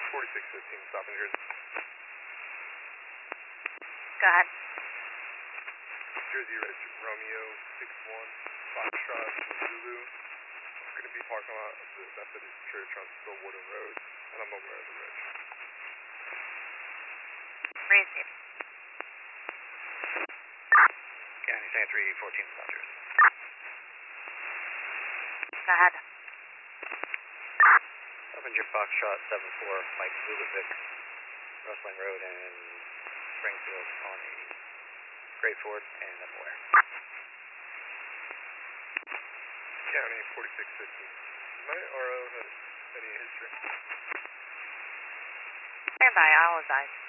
4615, stopping here. Go ahead. Jersey Ridge, Romeo 61, Foxtrot, Zulu. I'm going to be parking lot of the Methodist Church on Stillwater Road, and I'm aware of the ridge. Receive. County San 314, stop Jersey. Go ahead. Avenger Foxtrot 74, Mike Zuluvic, Rustling Road and Springfield on a Great Ford, and I'm aware. County 4615. My RO has any history? Stand by, I'll advise.